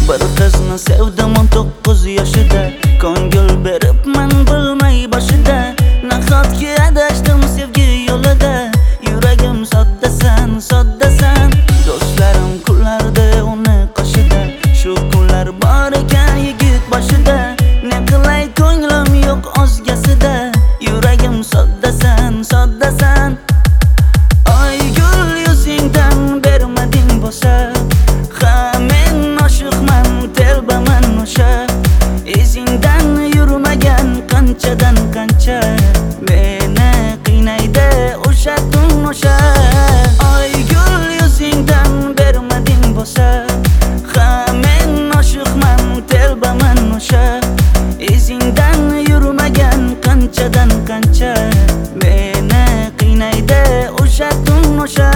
Bir qizni sevdim 19 yoshida, ko'ngil beribman bilmay boshida. Nahotki adashdim sevgi yo'lida, yuragim soddasan, soddasan. Do'stlarim kullardi uni qoshida, shu kunlar bor ekan yigit boshida. Ne qilay ko'nglim yo'q o'zgasida, yuragim soddasan, soddasan. Ay gul yuzingdan bermading bo'lsa, ha men oshiqman, telbaman o'sha. Izingdan yurmagan qanchadan qancha, meni qiynaydi o'sha tun o'sha. Ay gul yuzingdan bermading bo'lsa, ha men oshiqman, telbaman o'sha. Izingdan yurmagan qanchadan qancha, meni qiynaydi o'sha tun o'sha.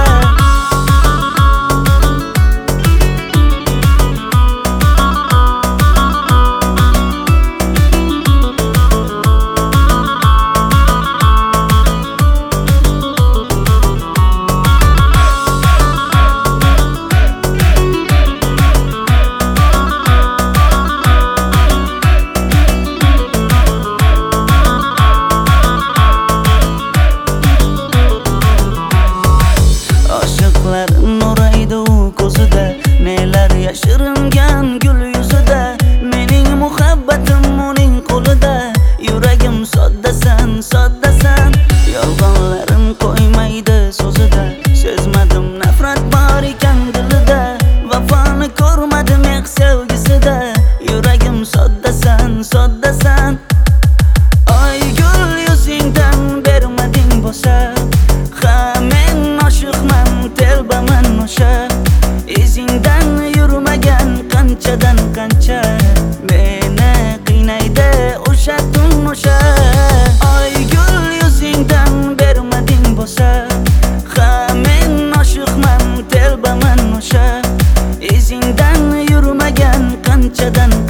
Nuraydi u ko'zida, nelar yashiringan gul yuzida. Mening muhabbatim uning qo'lida, yuragim soddasan, soddasan. Yolg'onlarim qo'ymaydi so'zida, sezmadim nafrat bor ekan dilida. Vafoni ko'rmadim ex sevgisida, yuragim soddasan, soddasan. Ay gul yuzingdan bermading bo'lsa, ha men oshiqman, telbaman o'sha. Izingdan yurmagan qanchadan qancha, meni qiynaydi o'sha tun o'sha. Ay gul yuzingdan bermading bo'lsa, ha men oshiqman, telbaman o'sha. Izingdan yurmagan qanchadan